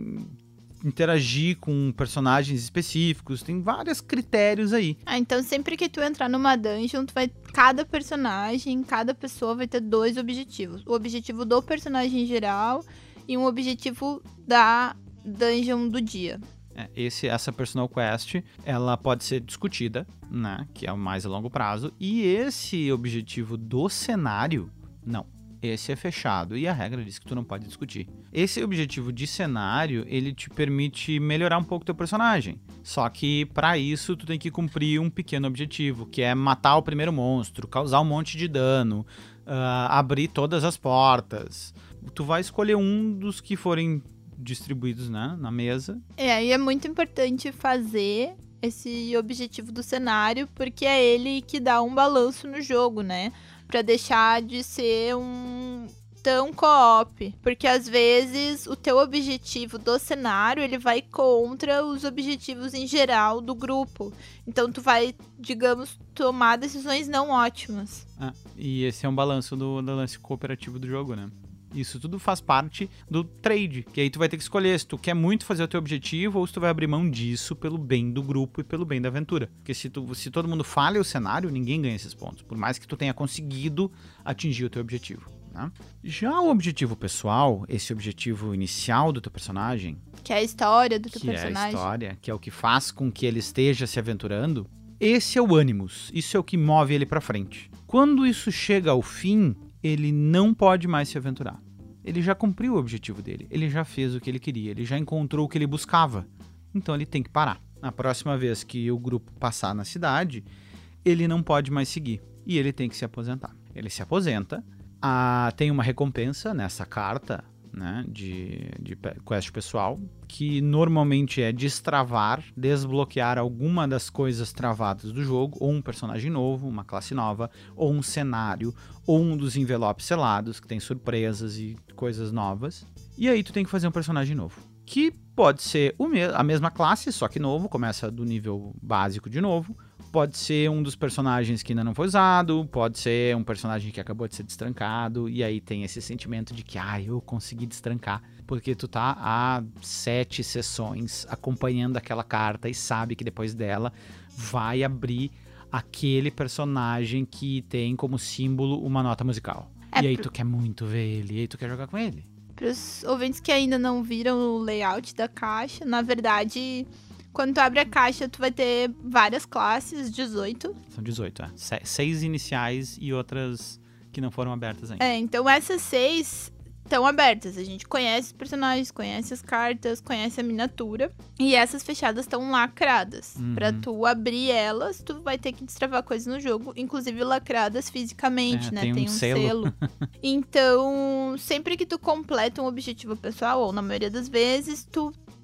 interagir com personagens específicos, tem vários critérios aí. Ah, então sempre que tu entrar numa dungeon, tu vai, cada personagem, cada pessoa vai ter dois objetivos. O objetivo do personagem geral e um objetivo da dungeon do dia. É, esse, essa personal quest, ela pode ser discutida, né, que é o mais a longo prazo, e esse objetivo do cenário, não. Esse é fechado e a regra diz que tu não pode discutir. Esse objetivo de cenário, ele te permite melhorar um pouco teu personagem. Só que para isso tu tem que cumprir um pequeno objetivo, que é matar o primeiro monstro, causar um monte de dano, uh, abrir todas as portas. Tu vai escolher um dos que forem distribuídos, né, na mesa. É, e é muito importante fazer esse objetivo do cenário, porque é ele que dá um balanço no jogo, né? Pra deixar de ser um tão co-op. Porque às vezes o teu objetivo do cenário, ele vai contra os objetivos em geral do grupo. Então tu vai, digamos, tomar decisões não ótimas. Ah, e esse é um balanço do, do lance cooperativo do jogo, né? Isso tudo faz parte do trade, que aí tu vai ter que escolher se tu quer muito fazer o teu objetivo ou se tu vai abrir mão disso pelo bem do grupo e pelo bem da aventura. Porque se, tu, se todo mundo falha o cenário, ninguém ganha esses pontos, por mais que tu tenha conseguido atingir o teu objetivo, né? Já o objetivo pessoal, esse objetivo inicial do teu personagem, que é a história do teu que personagem, é a história, que é o que faz com que ele esteja se aventurando, esse é o ânimos, isso é o que move ele pra frente. Quando isso chega ao fim, ele não pode mais se aventurar. Ele já cumpriu o objetivo dele, ele já fez o que ele queria, ele já encontrou o que ele buscava. Então ele tem que parar. Na próxima vez que o grupo passar na cidade, ele não pode mais seguir e ele tem que se aposentar. Ele se aposenta, ah, tem uma recompensa nessa carta, né, de, de quest pessoal, que normalmente é destravar, desbloquear alguma das coisas travadas do jogo, ou um personagem novo, uma classe nova, ou um cenário, ou um dos envelopes selados, que tem surpresas e coisas novas. E aí tu tem que fazer um personagem novo, que pode ser o me- a mesma classe, só que novo, começa do nível básico de novo. Pode ser um dos personagens que ainda não foi usado, pode ser um personagem que acabou de ser destrancado, e aí tem esse sentimento de que, ah, eu consegui destrancar, porque tu tá há sete sessões acompanhando aquela carta e sabe que depois dela vai abrir aquele personagem que tem como símbolo uma nota musical. É e aí pro... tu quer muito ver ele, e aí tu quer jogar com ele. Para os ouvintes que ainda não viram o layout da caixa, na verdade... Quando tu abre a caixa, tu vai ter várias classes, dezoito. São dezoito, é. Se- seis iniciais e outras que não foram abertas ainda. É, então essas seis estão abertas. A gente conhece os personagens, conhece as cartas, conhece a miniatura. E essas fechadas estão lacradas. Uhum. Pra tu abrir elas, tu vai ter que destravar coisas no jogo, inclusive lacradas fisicamente, É, né? tem um Tem um selo. selo. Então, sempre que tu completa um objetivo pessoal, ou na maioria das vezes, tu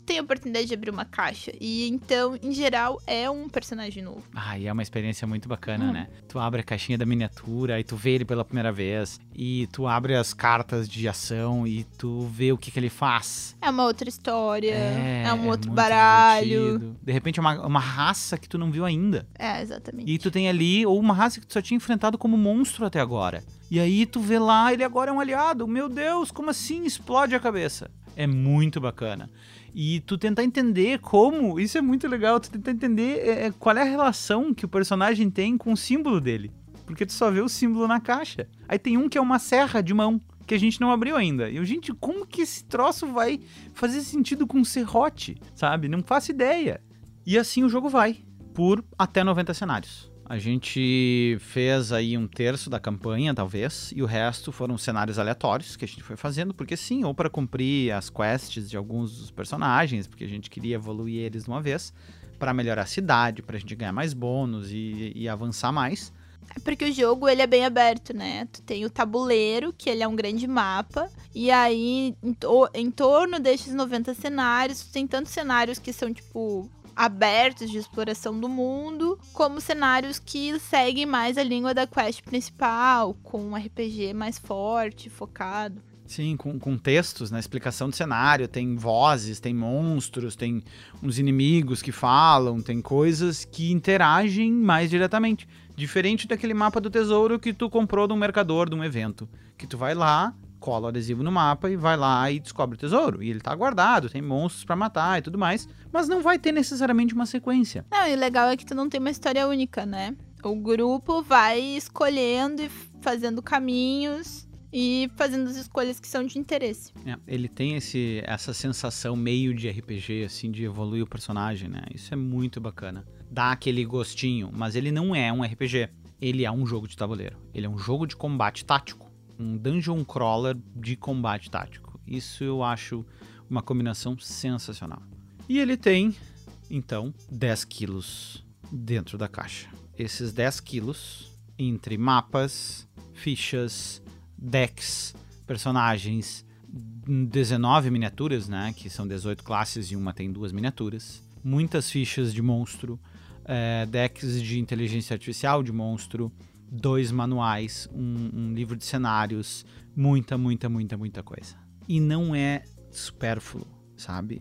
tem a oportunidade de abrir uma caixa. E então, em geral, é um personagem novo. Ah, e é uma experiência muito bacana, Hum. né? Tu abre a caixinha da miniatura, aí tu vê ele pela primeira vez, e tu abre as cartas de ação e tu vê o que que ele faz. É uma outra história, é, É, um é outro muito baralho. divertido. De repente é uma, uma raça que tu não viu ainda. É, exatamente. E tu tem ali, ou uma raça que tu só tinha enfrentado como monstro até agora. E aí tu vê lá, ele agora é um aliado. Meu Deus, como assim? Explode a cabeça. É muito bacana. E tu tentar entender como, isso é muito legal, tu tentar entender é, qual é a relação que o personagem tem com o símbolo dele. Porque tu só vê o símbolo na caixa. Aí tem um que é uma serra de mão, que a gente não abriu ainda. E eu, gente, como que esse troço vai fazer sentido com um serrote, sabe? Não faço ideia. E assim o jogo vai, por até noventa cenários. A gente fez aí um terço da campanha, talvez, e o resto foram cenários aleatórios que a gente foi fazendo, porque sim, ou para cumprir as quests de alguns dos personagens, porque a gente queria evoluir eles de uma vez, para melhorar a cidade, pra gente ganhar mais bônus e, e avançar mais. É porque o jogo, ele é bem aberto, né? Tu tem o tabuleiro, que ele é um grande mapa, e aí, em, to- em torno desses noventa cenários, tu tem tantos cenários que são, tipo, abertos de exploração do mundo, como cenários que seguem mais a língua da quest principal, com um R P G mais forte, focado. Sim, com, com textos, na explicação do cenário, tem vozes, tem monstros, tem uns inimigos que falam, tem coisas que interagem mais diretamente. Diferente daquele mapa do tesouro que tu comprou de um mercador, de um evento. Que tu vai lá, cola o adesivo no mapa e vai lá e descobre o tesouro. E ele tá guardado, tem monstros pra matar e tudo mais. Mas não vai ter necessariamente uma sequência. Não, e o legal é que tu não tem uma história única, né? O grupo vai escolhendo e fazendo caminhos e fazendo as escolhas que são de interesse. É, ele tem esse, essa sensação meio de R P G, assim, de evoluir o personagem, né? Isso é muito bacana. Dá aquele gostinho, mas ele não é um R P G. Ele é um jogo de tabuleiro. Ele é um jogo de combate tático. Um dungeon crawler de combate tático. Isso eu acho uma combinação sensacional. E ele tem, então, dez quilos dentro da caixa. Esses dez quilos, entre mapas, fichas, decks, personagens, dezenove miniaturas, né? Que são dezoito classes e uma tem duas miniaturas. Muitas fichas de monstro, é, decks de inteligência artificial de monstro, dois manuais, um, um livro de cenários, muita, muita, muita, muita coisa. E não é supérfluo, sabe?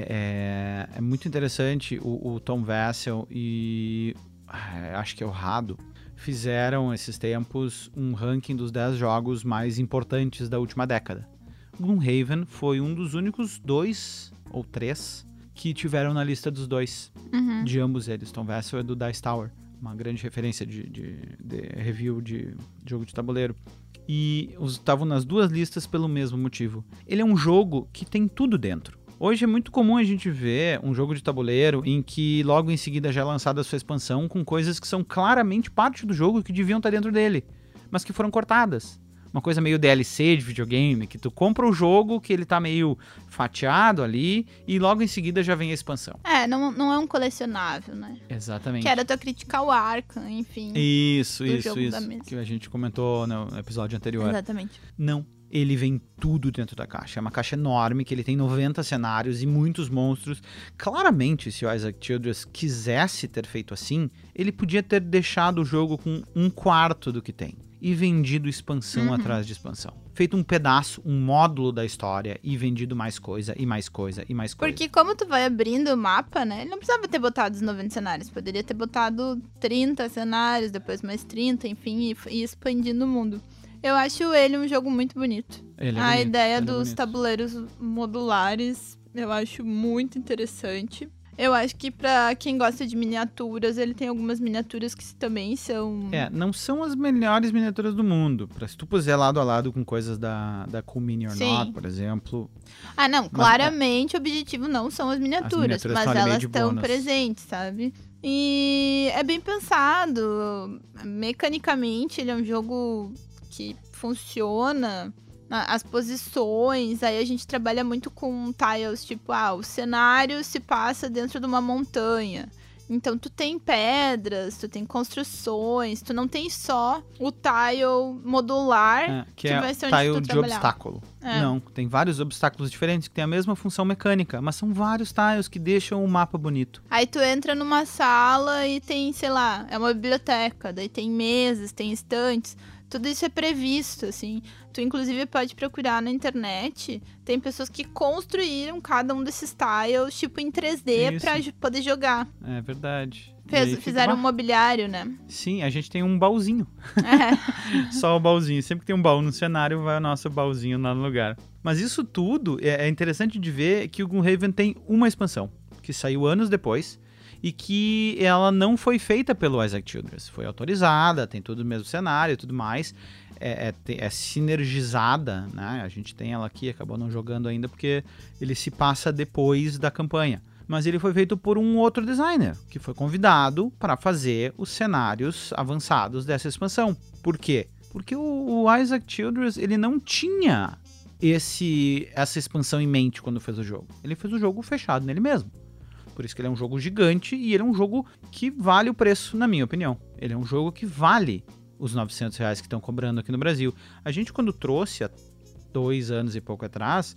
É, é, é muito interessante. O, o Tom Vessel e ah, acho que é o Rado fizeram esses tempos um ranking dos dez jogos mais importantes da última década. Gloomhaven foi um dos únicos dois ou três que tiveram na lista dos dois, Uhum. de ambos eles. Tom Vessel é do Dice Tower, uma grande referência de, de, de review de jogo de tabuleiro. E estavam nas duas listas pelo mesmo motivo. Ele é um jogo que tem tudo dentro. Hoje é muito comum a gente ver um jogo de tabuleiro em que logo em seguida já é lançada a sua expansão com coisas que são claramente parte do jogo e que deviam estar dentro dele, mas que foram cortadas. Uma coisa meio D L C de videogame, que tu compra o jogo, que ele tá meio fatiado ali, e logo em seguida já vem a expansão. É, não, não é um colecionável, né? Exatamente. Que era tu criticar o Arkham, enfim. Isso, do isso, jogo da isso. mesa. Que a gente comentou no episódio anterior. Exatamente. Não. Ele vem tudo dentro da caixa. É uma caixa enorme, que ele tem noventa cenários e muitos monstros. Claramente, se o Isaac Childress quisesse ter feito assim, ele podia ter deixado o jogo com um quarto do que tem. E vendido expansão Uhum. atrás de expansão. Feito um pedaço, um módulo da história e vendido mais coisa, e mais coisa, e mais coisa. Porque como tu vai abrindo o mapa, né? Ele não precisava ter botado os noventa cenários. Poderia ter botado trinta cenários, depois mais trinta, enfim, e, e expandindo o mundo. Eu acho ele um jogo muito bonito. Ele é A bonito, ideia ele é dos bonito. tabuleiros modulares, eu acho muito interessante. Eu acho que pra quem gosta de miniaturas, ele tem algumas miniaturas que também são... É, não são as melhores miniaturas do mundo. Pra, se tu puser lado a lado com coisas da, da Cool Mini or Sim. Not, por exemplo. Ah, não, claramente o objetivo não são as miniaturas, miniaturas mas estão ali meio elas de estão bônus. presentes, sabe? E é bem pensado. Mecanicamente, ele é um jogo que funciona. As posições, aí a gente trabalha muito com tiles, tipo, ah, o cenário se passa dentro de uma montanha. Então tu tem pedras, tu tem construções, tu não tem só o tile modular, É, que, que é vai ser onde tile tu de trabalhar. obstáculo. É. Não, tem vários obstáculos diferentes que têm a mesma função mecânica, mas são vários tiles que deixam o mapa bonito. Aí tu entra numa sala e tem, sei lá, é uma biblioteca, daí tem mesas, tem estantes, tudo isso é previsto, assim. Tu, inclusive, pode procurar na internet, tem pessoas que construíram cada um desses tiles, tipo, em três D Isso. pra j- poder jogar. É verdade. E Fez- aí fica fizeram um lá. mobiliário, né? Sim, a gente tem um baúzinho. É. Só o baúzinho. Sempre que tem um baú no cenário, vai o nosso baúzinho lá no lugar. Mas isso tudo é é interessante de ver que o Gloomhaven tem uma expansão, que saiu anos depois, e que ela não foi feita pelo Isaac Childress. Foi autorizada, tem tudo o mesmo cenário e tudo mais. É, é, te- é sinergizada, né? A gente tem ela aqui, acabou não jogando ainda, porque ele se passa depois da campanha. Mas ele foi feito por um outro designer, que foi convidado para fazer os cenários avançados dessa expansão. Por quê? Porque o, o Isaac Childress, ele não tinha esse, essa expansão em mente quando fez o jogo. Ele fez o jogo fechado nele mesmo. Por isso que ele é um jogo gigante e ele é um jogo que vale o preço, na minha opinião. Ele é um jogo que vale os novecentos reais que estão cobrando aqui no Brasil. A gente, quando trouxe há dois anos e pouco atrás,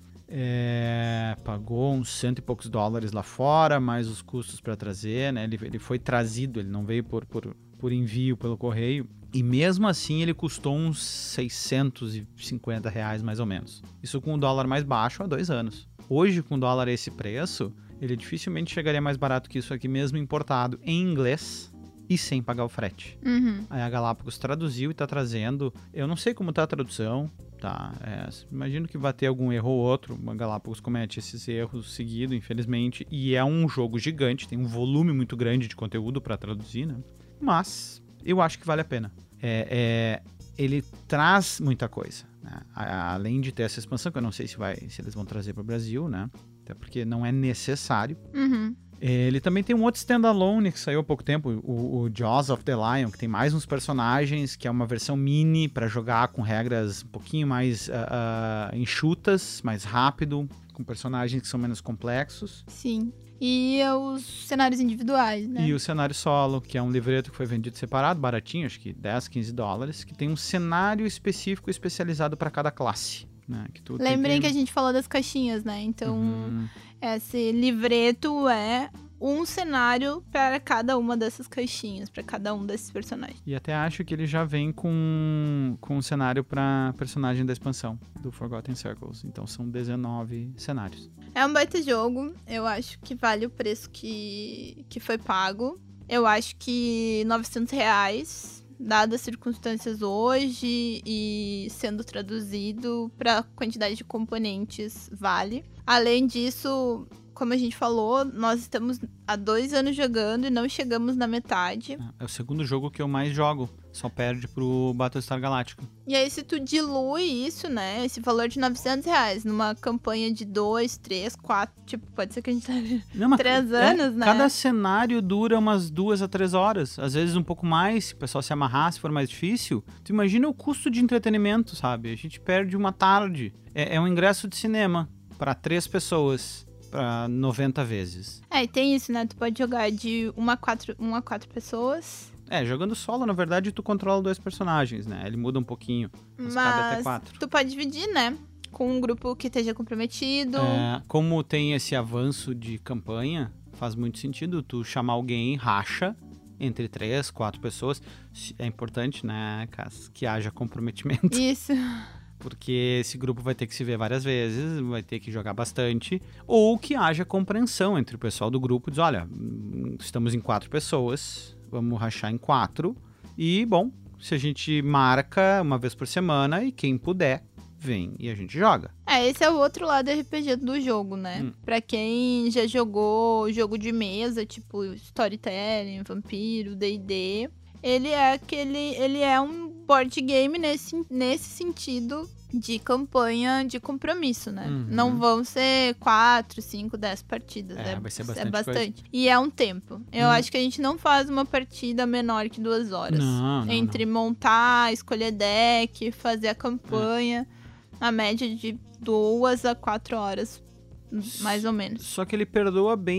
é, pagou uns cento e poucos dólares lá fora, mais os custos para trazer, né? Ele, ele foi trazido, ele não veio por, por, por envio pelo correio. E mesmo assim ele custou uns seiscentos e cinquenta reais mais ou menos. Isso com o dólar mais baixo há dois anos. Hoje, com o dólar a esse preço, ele dificilmente chegaria mais barato que isso aqui mesmo importado em inglês e sem pagar o frete. Uhum. Aí a Galápagos traduziu e tá trazendo. Eu não sei como tá a tradução, tá? É, imagino que vai ter algum erro ou outro. A Galápagos comete esses erros seguido, infelizmente. E é um jogo gigante, tem um volume muito grande de conteúdo para traduzir, né? Mas eu acho que vale a pena. É, é, ele traz muita coisa, né? A, além de ter essa expansão, que eu não sei se, vai, se eles vão trazer para o Brasil, né? Até porque não é necessário. Uhum. Ele também tem um outro standalone que saiu há pouco tempo, o, o Jaws of the Lion, que tem mais uns personagens, que é uma versão mini para jogar com regras um pouquinho mais uh, uh, enxutas, mais rápido, com personagens que são menos complexos. Sim. E os cenários individuais, né? E o cenário solo, que é um livreto que foi vendido separado, baratinho, acho que dez, quinze dólares, que tem um cenário específico especializado para cada classe. Né? Que tu Lembrem tem que a gente falou das caixinhas, né? Então, Uhum. esse livreto é um cenário para cada uma dessas caixinhas, para cada um desses personagens. E até acho que ele já vem com, com um cenário para personagem da expansão do Forgotten Circles. Então são dezenove cenários. É um baita jogo, eu acho que vale o preço que, que foi pago. Eu acho que novecentos reais, dadas as circunstâncias hoje e sendo traduzido para a quantidade de componentes, vale. Além disso, como a gente falou, nós estamos há dois anos jogando e não chegamos na metade. É o segundo jogo que eu mais jogo, só perde pro Battlestar Galactica. E aí, se tu dilui isso, né, esse valor de novecentos reais numa campanha de dois, três, quatro, tipo, pode ser que a gente tá Não, mas três é, anos, né? Cada cenário dura umas duas a três horas, às vezes um pouco mais, se o pessoal se amarrar, se for mais difícil. Tu imagina o custo de entretenimento, sabe? A gente perde uma tarde. É, é um ingresso de cinema para três pessoas, para noventa vezes. É, e tem isso, né? Tu pode jogar de uma a quatro, uma a quatro pessoas. É, jogando solo, na verdade, tu controla dois personagens, né? Ele muda um pouquinho, mas, cabe até Mas quatro. tu pode dividir, né? Com um grupo que esteja comprometido. É, como tem esse avanço de campanha, faz muito sentido tu chamar alguém, racha, entre três, quatro pessoas. É importante, né, Cass, que haja comprometimento. Isso. Porque esse grupo vai ter que se ver várias vezes, vai ter que jogar bastante, ou que haja compreensão entre o pessoal do grupo, diz, olha, estamos em quatro pessoas, vamos rachar em quatro, e bom, se a gente marca uma vez por semana, e quem puder, vem e a gente joga. É, esse é o outro lado R P G do jogo, né? Hum. Pra quem já jogou jogo de mesa, tipo Storytelling, Vampiro, D e D, ele é aquele, ele é um board game nesse, nesse sentido de campanha de compromisso, né? Uhum. Não vão ser quatro, cinco, dez partidas. É, É, vai ser é bastante bastante. E é um tempo. Eu Hum. acho que a gente não faz uma partida menor que duas horas. Não, não, Entre não. montar, escolher deck, fazer a campanha. A média de duas a quatro horas, mais ou menos. Só que ele perdoa bem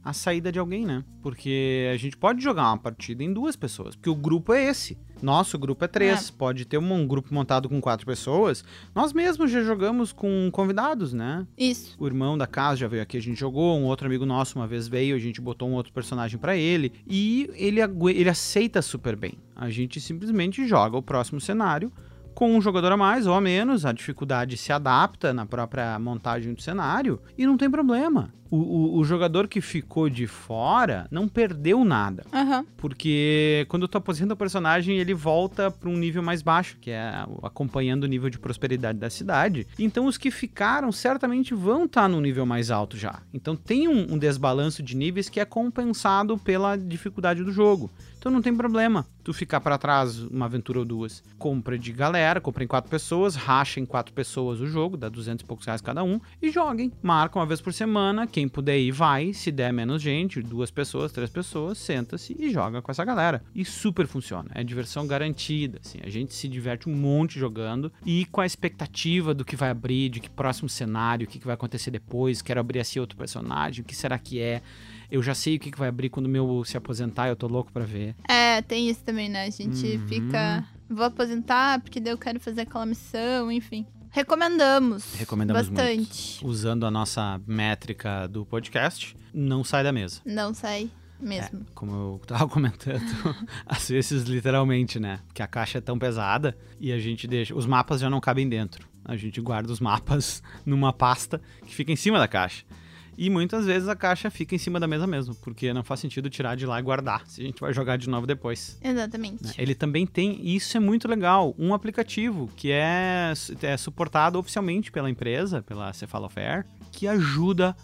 a saída de alguém, né? Porque a gente pode jogar uma partida em duas pessoas, porque o grupo é esse. Nosso grupo é três, é. Pode ter um, um grupo montado com quatro pessoas. Nós mesmos já jogamos com convidados, né? Isso. O irmão da casa já veio aqui, a gente jogou. Um outro amigo nosso uma vez veio, a gente botou um outro personagem pra ele. E ele, ele aceita super bem. A gente simplesmente joga o próximo cenário com um jogador a mais ou a menos, a dificuldade se adapta na própria montagem do cenário e não tem problema. O, o, o jogador que ficou de fora não perdeu nada. Uhum. Porque quando tu aposenta o personagem, ele volta para um nível mais baixo, que é acompanhando o nível de prosperidade da cidade. Então os que ficaram certamente vão estar tá no nível mais alto já. Então tem um, um desbalanço de níveis que é compensado pela dificuldade do jogo. Então não tem problema tu ficar para trás uma aventura ou duas. Compra de galera, compra em quatro pessoas, racha em quatro pessoas o jogo, dá duzentos e poucos reais cada um, e joguem. Marca uma vez por semana, quem puder ir vai, se der menos gente, duas pessoas, três pessoas, senta-se e joga com essa galera. E super funciona, é diversão garantida, assim, a gente se diverte um monte jogando e com a expectativa do que vai abrir, de que próximo cenário, o que vai acontecer depois, quero abrir assim outro personagem, o que será que é? Eu já sei o que vai abrir quando o meu se aposentar, eu tô louco pra ver. É, tem isso também, né? A gente Uhum. fica... Vou aposentar porque daí eu quero fazer aquela missão, enfim. Recomendamos. Recomendamos bastante. muito. Usando a nossa métrica do podcast, não sai da mesa. Não sai mesmo. É, como eu tava comentando, às vezes literalmente, né? Porque a caixa é tão pesada e a gente deixa... Os mapas já não cabem dentro. A gente guarda os mapas numa pasta que fica em cima da caixa. E muitas vezes a caixa fica em cima da mesa mesmo, porque não faz sentido tirar de lá e guardar, se a gente vai jogar de novo depois. Exatamente. Ele também tem, e isso é muito legal, um aplicativo que é, é suportado oficialmente pela empresa, pela Cephalofair, que ajuda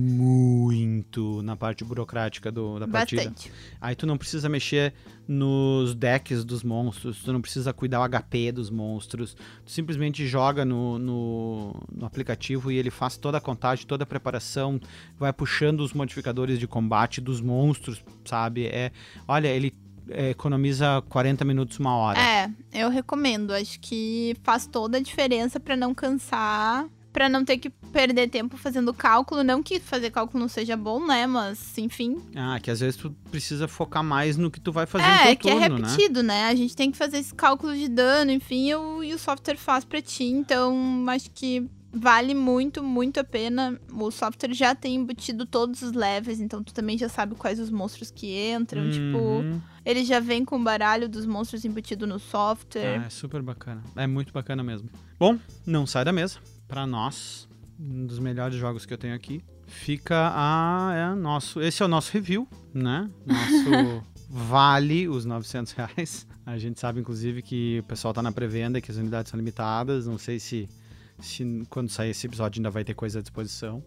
muito na parte burocrática do, da partida. Bastante. Aí tu não precisa mexer nos decks dos monstros, tu não precisa cuidar o H P dos monstros, tu simplesmente joga no, no, no aplicativo e ele faz toda a contagem, toda a preparação, vai puxando os modificadores de combate dos monstros, sabe? É, olha, ele é, economiza quarenta minutos, uma hora. É, eu recomendo. Acho que faz toda a diferença pra não cansar, pra não ter que perder tempo fazendo cálculo. Não que fazer cálculo não seja bom, né? Mas, enfim. Ah, que às vezes tu precisa focar mais no que tu vai fazer É, no teu que turno, é repetido, né? né? A gente tem que fazer esse cálculo de dano, enfim, e o, e o software faz pra ti. Então, acho que vale muito, muito a pena. O software já tem embutido todos os levels, então tu também já sabe quais os monstros que entram. Uhum. Tipo, ele já vem com o baralho dos monstros embutido no software. Ah, é super bacana. É muito bacana mesmo. Bom, não sai da mesa. Pra nós, um dos melhores jogos que eu tenho aqui, fica a... É nosso, esse é o nosso review, né? Nosso vale os novecentos reais. A gente sabe, inclusive, que o pessoal tá na pré-venda, que as unidades são limitadas. Não sei se... Se quando sair esse episódio ainda vai ter coisa à disposição,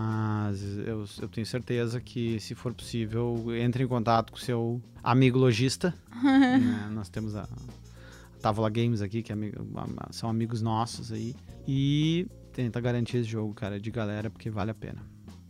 mas eu, eu tenho certeza que, se for possível, entre em contato com o seu amigo lojista. Né? Nós temos a, a Távola Games aqui, que é amigo, são amigos nossos aí, e tenta garantir esse jogo, cara, de galera, porque vale a pena.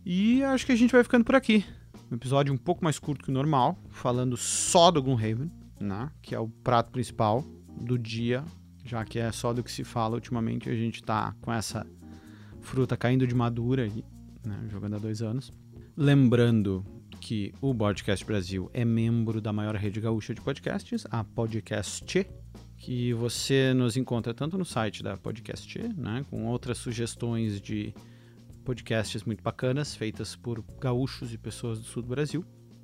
E acho que a gente vai ficando por aqui. Um episódio um pouco mais curto que o normal, falando só do Gloomhaven, né? Que é o prato principal do dia, já que é só do que se fala ultimamente. A gente tá com essa fruta caindo de madura aí, né, jogando há dois anos. Lembrando que o Podcast Brasil é membro da maior rede gaúcha de podcasts, a Podcast, que você nos encontra tanto no site da Podcast, né, com outras sugestões de podcasts muito bacanas, feitas por gaúchos e pessoas do sul do Brasil.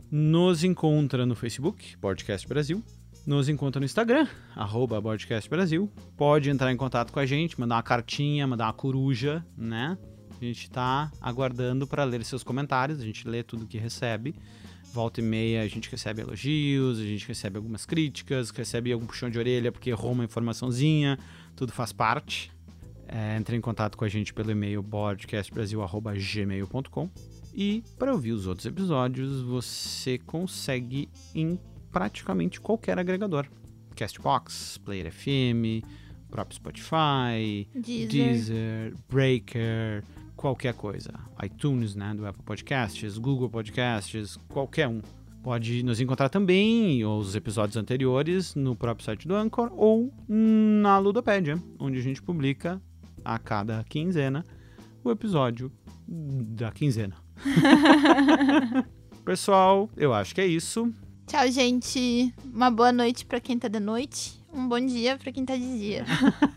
Nos encontra no Facebook, Podcast Brasil. Nos encontra no Instagram, arroba Podcast Brasil. Pode entrar em contato com a gente, mandar uma cartinha, mandar uma coruja, né? A gente tá aguardando para ler seus comentários, a gente lê tudo que recebe. Volta e meia a gente recebe elogios, a gente recebe algumas críticas, recebe algum puxão de orelha porque errou uma informaçãozinha, tudo faz parte. É, entre em contato com a gente pelo e-mail podcastbrasil arroba gmail ponto com. E para ouvir os outros episódios, você consegue em praticamente qualquer agregador. Castbox, Player F M, próprio Spotify, Deezer. Deezer, Breaker, qualquer coisa. iTunes, né, do Apple Podcasts, Google Podcasts, qualquer um. Pode nos encontrar também, os episódios anteriores, no próprio site do Anchor ou na Ludopédia, onde a gente publica a cada quinzena o episódio da quinzena. Pessoal, eu acho que é isso. Tchau, gente. Uma boa noite pra quem tá de noite. Um bom dia pra quem tá de dia.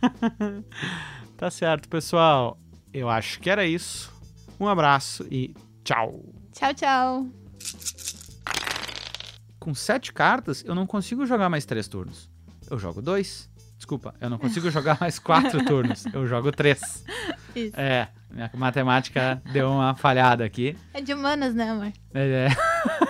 Tá certo, pessoal. Eu acho que era isso. Um abraço e tchau. Tchau, tchau. Com sete cartas, eu não consigo jogar mais três turnos. Eu jogo dois. Desculpa, eu não consigo jogar mais quatro turnos. Eu jogo três. Isso. É, minha matemática deu uma falhada aqui. É de humanas, né, amor? É, é.